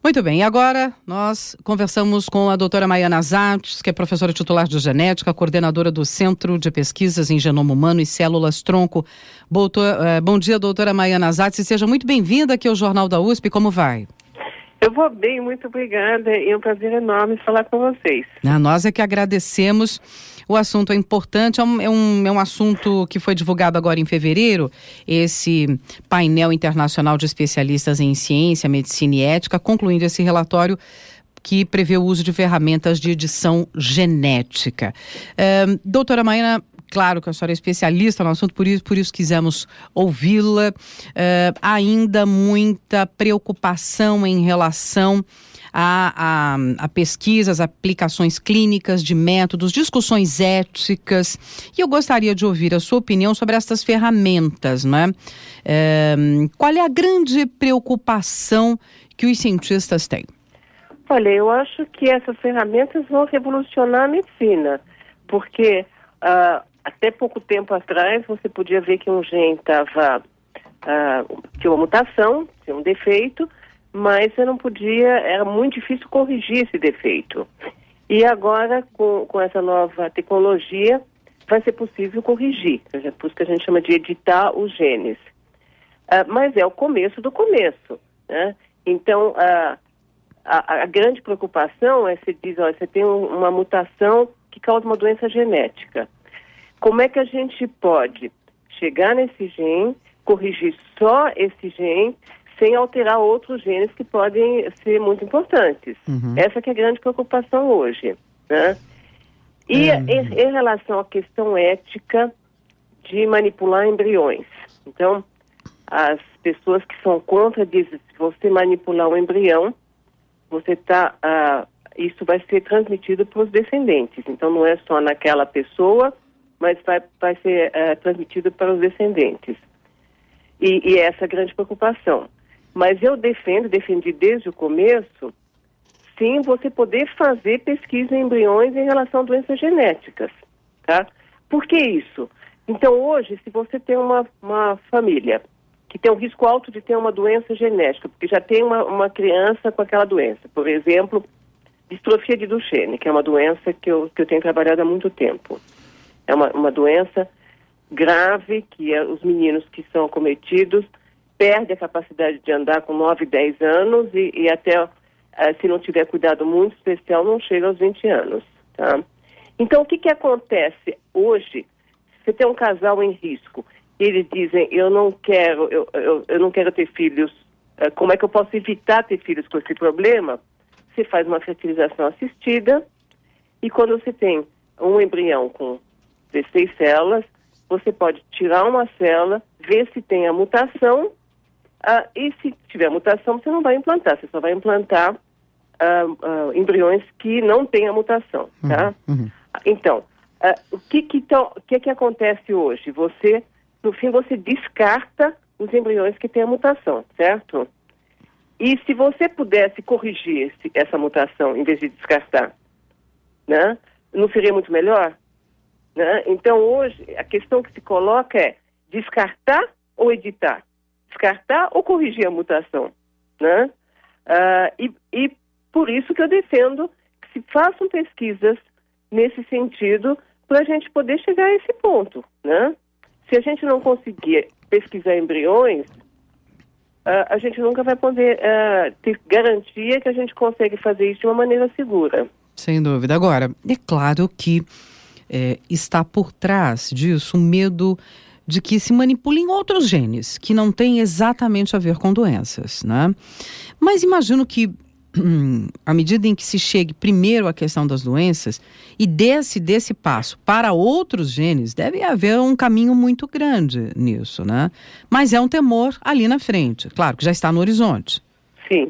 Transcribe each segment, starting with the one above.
Muito bem, e agora nós conversamos com a doutora Maiana Zatz, que é professora titular de genética, coordenadora do Centro de Pesquisas em Genoma Humano e Células-Tronco. Bom dia, doutora Maiana Zatz, e seja muito bem-vinda aqui ao Jornal da USP. Como vai? Eu vou bem, muito obrigada, e é um prazer enorme falar com vocês. Nós é que agradecemos. O assunto é importante, é um assunto que foi divulgado agora em fevereiro, esse painel internacional de especialistas em ciência, medicina e ética, concluindo esse relatório que prevê o uso de ferramentas de edição genética. Doutora Maiana, claro que a senhora é especialista no assunto, por isso quisemos ouvi-la. Ainda muita preocupação em relação a pesquisas, aplicações clínicas de métodos, discussões éticas. E eu gostaria de ouvir a sua opinião sobre essas ferramentas, não é? Qual é a grande preocupação que os cientistas têm? Olha, eu acho que essas ferramentas vão revolucionar a medicina, porque até pouco tempo atrás você podia ver que um gene tinha uma mutação, tinha um defeito, mas você não podia, era muito difícil corrigir esse defeito. E agora, com essa nova tecnologia, vai ser possível corrigir, por isso que a gente chama de editar os genes. Mas é o começo do começo, né? Então, a grande preocupação é se diz, olha, você tem uma mutação que causa uma doença genética. Como é que a gente pode chegar nesse gene, corrigir só esse gene, sem alterar outros genes que podem ser muito importantes? Essa que é a grande preocupação hoje, né? E em relação à questão ética de manipular embriões. Então, as pessoas que são contra dizem, se você manipular um embrião, isso vai ser transmitido para os descendentes. Então, não é só naquela pessoa, mas vai ser transmitido para os descendentes. E essa é a grande preocupação. Mas eu defendi desde o começo, sim, você poder fazer pesquisa em embriões em relação a doenças genéticas, tá? Por que isso? Então, hoje, se você tem uma família que tem um risco alto de ter uma doença genética, porque já tem uma criança com aquela doença, por exemplo, distrofia de Duchenne, que é uma doença que eu tenho trabalhado há muito tempo. É uma doença grave, que os meninos que são acometidos perdem a capacidade de andar com 9, 10 anos e até, se não tiver cuidado muito especial, não chega aos 20 anos. Tá? Então, o que acontece hoje? Você tem um casal em risco, eles dizem, eu não quero ter filhos, como é que eu posso evitar ter filhos com esse problema? Você faz uma fertilização assistida e quando você tem um embrião com 16 células, você pode tirar uma célula, ver se tem a mutação, e se tiver mutação, você não vai implantar, você só vai implantar embriões que não têm a mutação, tá? Então, o que acontece hoje? No fim, você descarta os embriões que têm a mutação, certo? E se você pudesse corrigir essa mutação, em vez de descartar, né? Não seria muito melhor? Né? Então, hoje, a questão que se coloca é descartar ou editar? Descartar ou corrigir a mutação? Né? E por isso que eu defendo que se façam pesquisas nesse sentido para a gente poder chegar a esse ponto. Né? Se a gente não conseguir pesquisar embriões, a gente nunca vai poder ter garantia que a gente consegue fazer isso de uma maneira segura. Sem dúvida. Agora, é claro que está por trás disso um medo de que se manipulem outros genes que não têm exatamente a ver com doenças, né? Mas imagino que à medida em que se chegue primeiro à questão das doenças e desse passo para outros genes, deve haver um caminho muito grande nisso, né? Mas é um temor ali na frente, claro que já está no horizonte. Sim.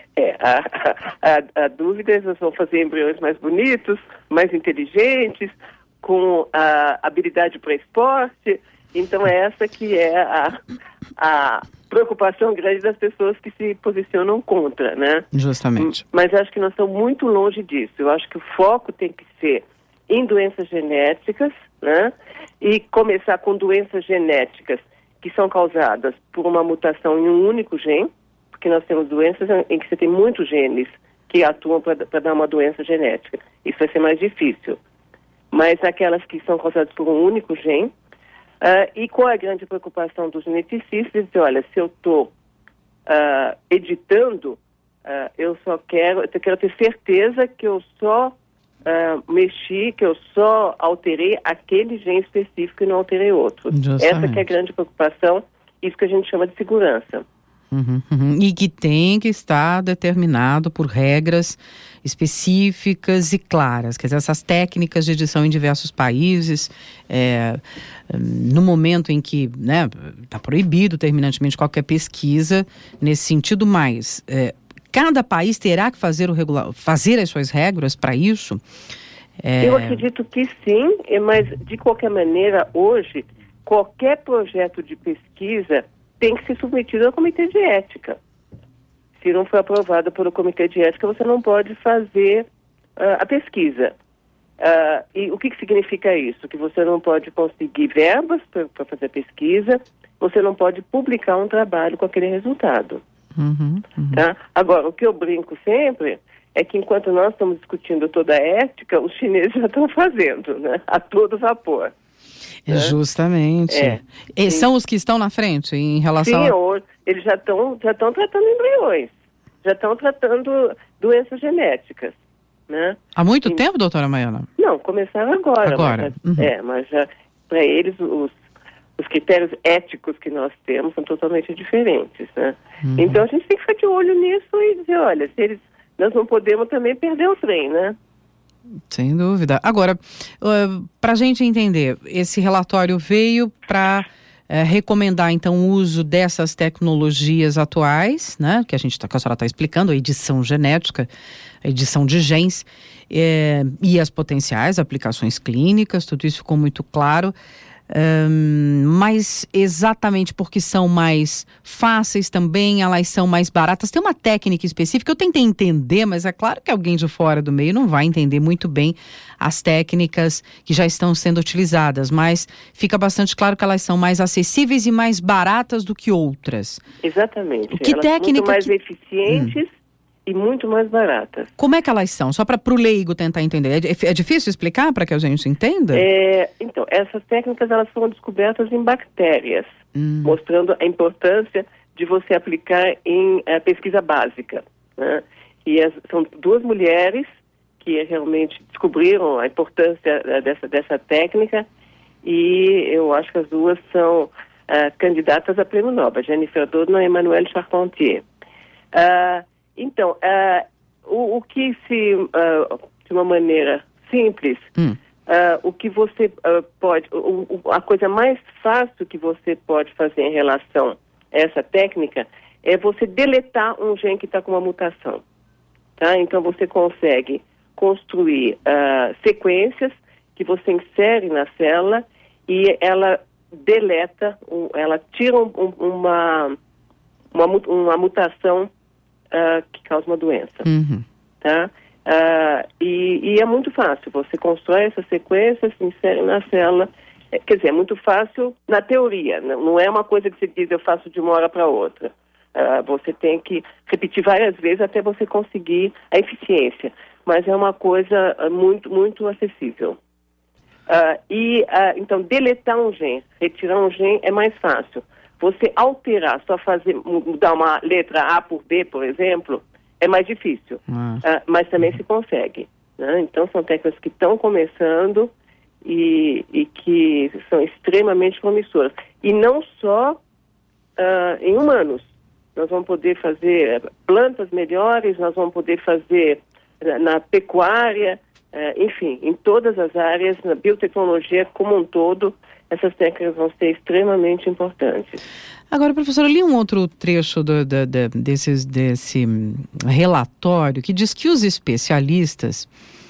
A dúvida é se vão fazer embriões mais bonitos, mais inteligentes, com habilidade para esporte. Então essa que é a preocupação grande das pessoas que se posicionam contra, né? Justamente. Mas acho que nós estamos muito longe disso. Eu acho que o foco tem que ser em doenças genéticas, né? E começar com doenças genéticas que são causadas por uma mutação em um único gene, porque nós temos doenças em que você tem muitos genes que atuam para dar uma doença genética. Isso vai ser mais difícil. Mas aquelas que são causadas por um único gene, e qual é a grande preocupação dos geneticistas? Dizer, olha, se eu estou editando, eu quero ter certeza que eu só que eu só alterei aquele gene específico e não alterei outro. Justamente. Essa que é a grande preocupação, isso que a gente chama de segurança. E que tem que estar determinado por regras específicas e claras. Quer dizer, essas técnicas de edição em diversos países, no momento em que está proibido terminantemente qualquer pesquisa nesse sentido, mas cada país terá que fazer as suas regras para isso? Eu acredito que sim, mas de qualquer maneira, hoje, qualquer projeto de pesquisa tem que ser submetido ao comitê de ética. Se não for aprovado pelo comitê de ética, você não pode fazer a pesquisa. E o que significa isso? Que você não pode conseguir verbas para fazer a pesquisa, você não pode publicar um trabalho com aquele resultado. Tá? Agora, o que eu brinco sempre é que enquanto nós estamos discutindo toda a ética, os chineses já estão fazendo, né? A todo vapor. Justamente. E são os que estão na frente em relação Sim, eles já estão tratando embriões, já estão tratando doenças genéticas, né? Há muito tempo, doutora Maiana? Não, começaram agora. Mas já, para eles, os critérios éticos que nós temos são totalmente diferentes, né? Então a gente tem que ficar de olho nisso e dizer, olha, nós não podemos também perder o trem, né? Sem dúvida. Agora, para a gente entender, esse relatório veio para recomendar, então, o uso dessas tecnologias atuais, né, que a senhora está explicando, a edição genética, a edição de genes, e as potenciais aplicações clínicas, tudo isso ficou muito claro. Mas exatamente porque são mais fáceis também, elas são mais baratas. Tem uma técnica específica, eu tentei entender, mas é claro que alguém de fora do meio não vai entender muito bem as técnicas que já estão sendo utilizadas, mas fica bastante claro que elas são mais acessíveis e mais baratas do que outras. Exatamente. Que elas técnica muito mais eficientes e muito mais baratas. Como é que elas são? Só para o leigo tentar entender. É difícil explicar para que a gente entenda? Então, essas técnicas elas foram descobertas em bactérias, mostrando a importância de você aplicar em pesquisa básica, né? E são duas mulheres que realmente descobriram a importância dessa técnica, e eu acho que as duas são candidatas a prêmio Nobel, Jennifer Doudna e Emmanuelle Charpentier. Então, o que de uma maneira simples, o que você a coisa mais fácil que você pode fazer em relação a essa técnica é você deletar um gene que está com uma mutação. Tá? Então, você consegue construir sequências que você insere na célula e ela deleta, ela tira uma mutação que causa uma doença. Tá? E é muito fácil, você constrói essa sequência, se insere na célula, quer dizer, é muito fácil na teoria, não é uma coisa que você diz, eu faço de uma hora para outra. Você tem que repetir várias vezes até você conseguir a eficiência, mas é uma coisa muito, muito acessível. Então, deletar um gene, retirar um gene é mais fácil. Você alterar, mudar uma letra A por B, por exemplo, é mais difícil, mas também se consegue, né? Então, são técnicas que estão começando e que são extremamente promissoras. E não só em humanos. Nós vamos poder fazer plantas melhores, nós vamos poder fazer na pecuária, enfim, em todas as áreas, na biotecnologia como um todo, essas técnicas vão ser extremamente importantes. Agora, professora, eu li um outro trecho desse relatório que diz que os especialistas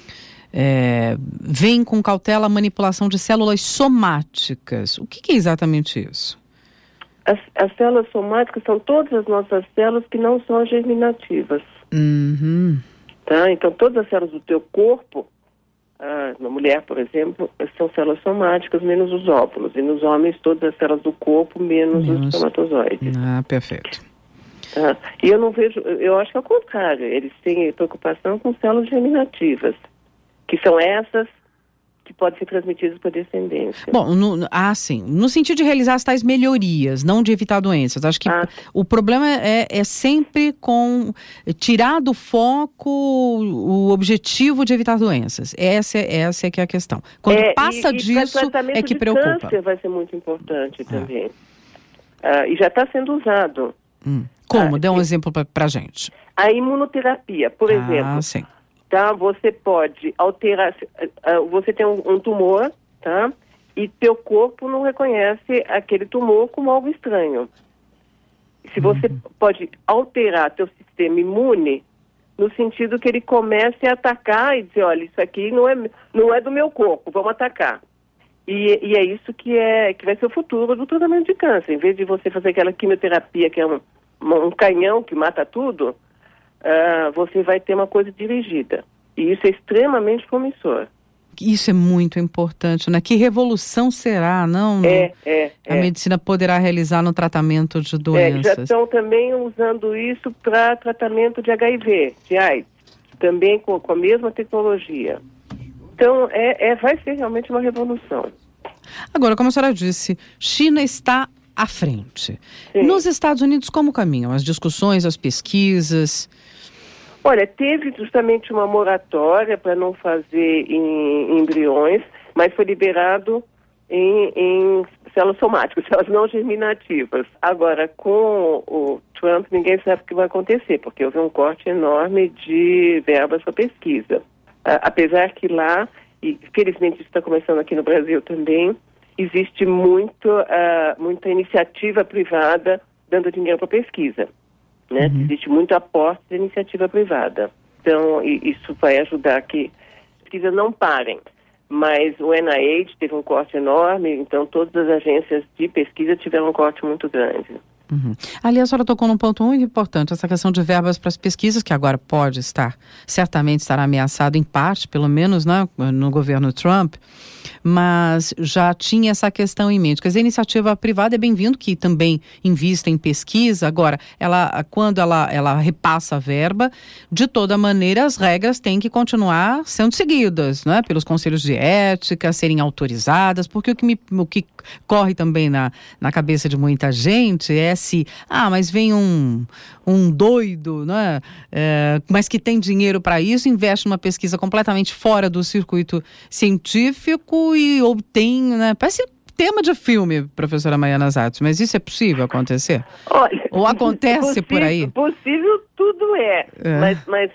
veem com cautela a manipulação de células somáticas. O que é exatamente isso? As células somáticas são todas as nossas células que não são germinativas. Tá? Então, todas as células do teu corpo, na mulher, por exemplo, são células somáticas, menos os óvulos. E nos homens, todas as células do corpo, menos os espermatozoides. Perfeito. E eu não vejo, eu acho que é o contrário, eles têm preocupação com células germinativas, que são essas que podem ser transmitidas por descendência. Bom, sim. No sentido de realizar as tais melhorias, não de evitar doenças. Acho que o problema é sempre com tirar do foco o objetivo de evitar doenças. Essa é que é a questão. Quando passa disso, é que preocupa. O câncer vai ser muito importante também. E já está sendo usado. Como? Dê um exemplo para a gente. A imunoterapia, por exemplo. Sim. Tá? Você pode alterar, você tem um tumor, tá? E teu corpo não reconhece aquele tumor como algo estranho. Se você pode alterar teu sistema imune, no sentido que ele comece a atacar e dizer, olha, isso aqui não é do meu corpo, vamos atacar. E é isso que vai ser o futuro do tratamento de câncer. Em vez de você fazer aquela quimioterapia que é um canhão que mata tudo, você vai ter uma coisa dirigida. E isso é extremamente promissor. Isso é muito importante, né? Que revolução será, não? A medicina poderá realizar no tratamento de doenças. Já estão também usando isso para tratamento de HIV, de AIDS, também com a mesma tecnologia. Então, vai ser realmente uma revolução. Agora, como a senhora disse, China está à frente. Sim. Nos Estados Unidos, como caminham as discussões, as pesquisas? Olha, teve justamente uma moratória para não fazer em embriões, mas foi liberado em células somáticas, células não germinativas. Agora, com o Trump, ninguém sabe o que vai acontecer, porque houve um corte enorme de verbas para pesquisa. Apesar que lá, e felizmente isso está começando aqui no Brasil também, existe muita iniciativa privada dando dinheiro para pesquisa. Né? Existe muito aporte de iniciativa privada. Então, isso vai ajudar que as pesquisas não parem. Mas o NIH teve um corte enorme, então todas as agências de pesquisa tiveram um corte muito grande. Aliás, a senhora tocou num ponto muito importante, essa questão de verbas para as pesquisas, que agora certamente estará ameaçado em parte, pelo menos, né, no governo Trump, mas já tinha essa questão em mente. Quer dizer, a iniciativa privada é bem-vindo, que também invista em pesquisa. Agora, quando ela repassa a verba, de toda maneira, as regras têm que continuar sendo seguidas, né, pelos conselhos de ética, serem autorizadas, porque o que corre também na cabeça de muita gente é mas vem um doido, né? Mas que tem dinheiro para isso, investe numa pesquisa completamente fora do circuito científico e obtém, né? Parece tema de filme, professora Maiana Zatz, mas isso é possível acontecer? Olha, ou acontece por aí? Possível tudo mas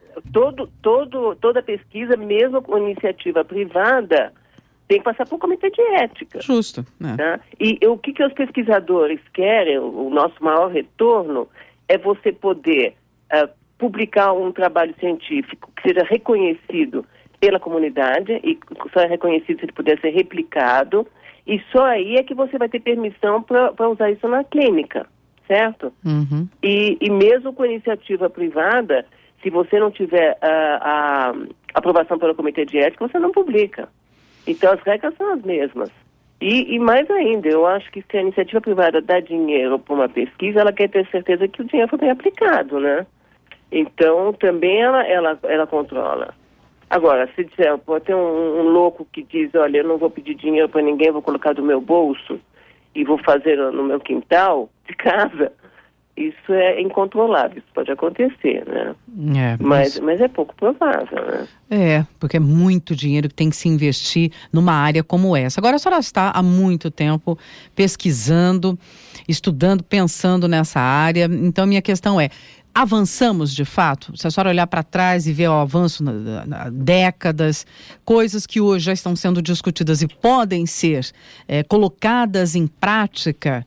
toda pesquisa, mesmo com iniciativa privada, tem que passar por um comitê de ética. Justo. Tá? E o que os pesquisadores querem, o nosso maior retorno, é você poder publicar um trabalho científico que seja reconhecido pela comunidade, e só é reconhecido se ele puder ser replicado, e só aí é que você vai ter permissão para usar isso na clínica, certo? E mesmo com iniciativa privada, se você não tiver a aprovação pelo comitê de ética, você não publica. Então, as regras são as mesmas. E mais ainda, eu acho que se a iniciativa privada dá dinheiro para uma pesquisa, ela quer ter certeza que o dinheiro foi bem aplicado, né? Então, também ela controla. Agora, se disser, pode ter um louco que diz, olha, eu não vou pedir dinheiro para ninguém, vou colocar do meu bolso e vou fazer no meu quintal de casa, isso é incontrolável, isso pode acontecer, né? Mas é pouco provável, né? Porque é muito dinheiro que tem que se investir numa área como essa. Agora, a senhora está há muito tempo pesquisando, estudando, pensando nessa área. Então, minha questão é, avançamos de fato? Se a senhora olhar para trás e ver o avanço na décadas, coisas que hoje já estão sendo discutidas e podem ser colocadas em prática,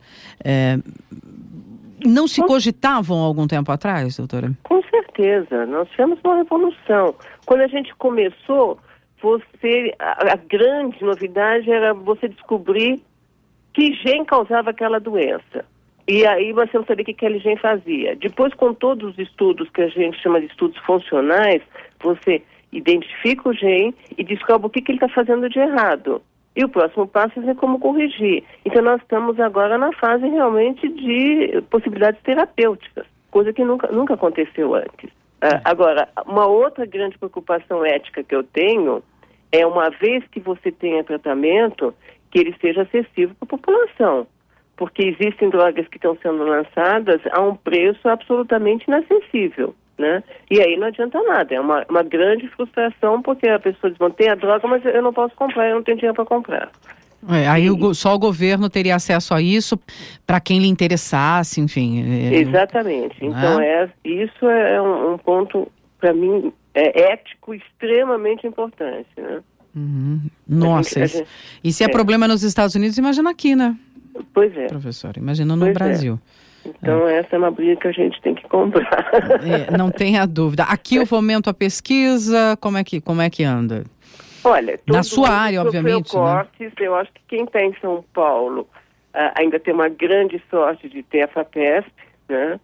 não se cogitavam há algum tempo atrás, doutora? Com certeza, nós tivemos uma revolução. Quando a gente começou, a grande novidade era você descobrir que gene causava aquela doença. E aí você não sabia o que aquele gene fazia. Depois, com todos os estudos que a gente chama de estudos funcionais, você identifica o gene e descobre o que ele está fazendo de errado. E o próximo passo é ver como corrigir. Então, nós estamos agora na fase realmente de possibilidades terapêuticas. coisa que nunca aconteceu antes. Agora, uma outra grande preocupação ética que eu tenho é, uma vez que você tenha tratamento, que ele seja acessível para a população. Porque existem drogas que estão sendo lançadas a um preço absolutamente inacessível, né? E aí não adianta nada, é uma grande frustração, porque a pessoa diz, tem a droga, mas eu não posso comprar, eu não tenho dinheiro para comprar. Aí só o governo teria acesso a isso para quem lhe interessasse, enfim. Exatamente. Então, isso é um ponto, para mim, ético extremamente importante, né? Nossa, e se é problema nos Estados Unidos, imagina aqui, né? Pois é. Professora, imagina no Brasil. Então, essa é uma briga que a gente tem que comprar. Não tenha dúvida. Aqui o fomento à pesquisa, como é que anda? Olha, na sua área, obviamente, cortes, né? Eu acho que quem está em São Paulo ainda tem uma grande sorte de ter a FAPESP, né?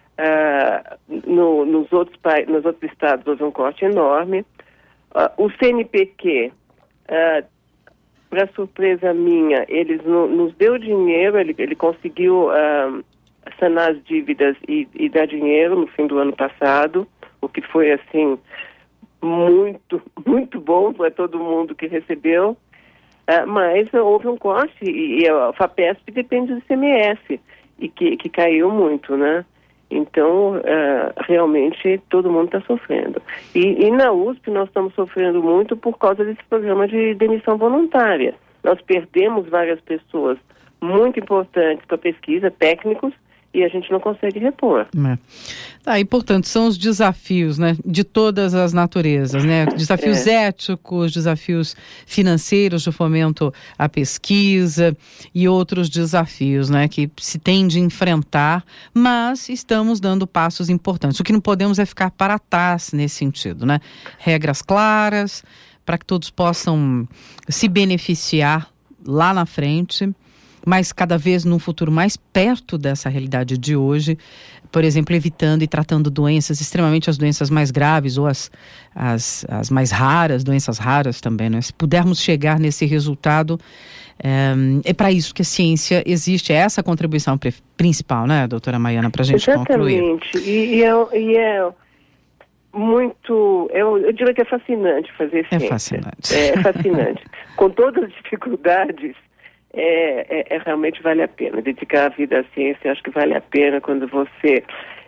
Nos outros estados houve um corte enorme. O CNPq, para surpresa minha, eles nos deu dinheiro, ele conseguiu sanar as dívidas e dar dinheiro no fim do ano passado, o que foi, assim, muito, muito bom para todo mundo que recebeu, mas houve um corte e a FAPESP depende do ICMS, e que caiu muito, né? Então, realmente, todo mundo está sofrendo. E na USP nós estamos sofrendo muito por causa desse programa de demissão voluntária. Nós perdemos várias pessoas muito importantes para pesquisa, técnicos, e a gente não consegue repor. E portanto, são os desafios, né, de todas as naturezas, né? Desafios éticos, desafios financeiros de fomento à pesquisa e outros desafios, né, que se tem de enfrentar, mas estamos dando passos importantes. O que não podemos é ficar para trás nesse sentido, né? Regras claras para que todos possam se beneficiar lá na frente, mas cada vez num futuro mais perto dessa realidade de hoje, por exemplo, evitando e tratando doenças, extremamente as doenças mais graves ou as mais raras, doenças raras também, né? Se pudermos chegar nesse resultado, é para isso que a ciência existe, é essa a contribuição principal, né, doutora Maiana, para a gente concluir. Exatamente, e é muito, eu diria que é fascinante fazer ciência. É fascinante. É fascinante. Com todas as dificuldades, realmente vale a pena dedicar a vida à ciência. Acho que vale a pena quando você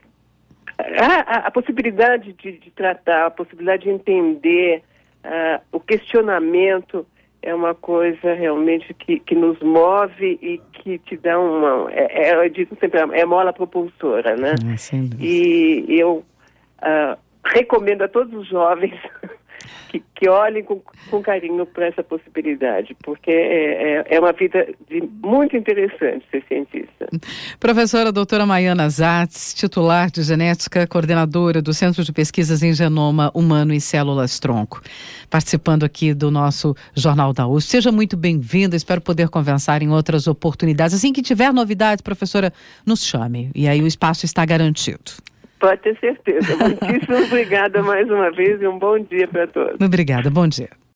a possibilidade de tratar, a possibilidade de entender, o questionamento é uma coisa realmente que nos move e que te dá eu digo sempre, é mola propulsora, né? E eu recomendo a todos os jovens que olhem com carinho para essa possibilidade, porque é uma vida muito interessante ser cientista. Professora doutora Maiana Zatz, titular de genética, coordenadora do Centro de Pesquisas em Genoma Humano e Células-Tronco, participando aqui do nosso Jornal da USP. Seja muito bem-vinda, espero poder conversar em outras oportunidades. Assim que tiver novidades, professora, nos chame, e aí o espaço está garantido. Pode ter certeza. Muitíssimo obrigada mais uma vez e um bom dia para todos. Obrigada, bom dia.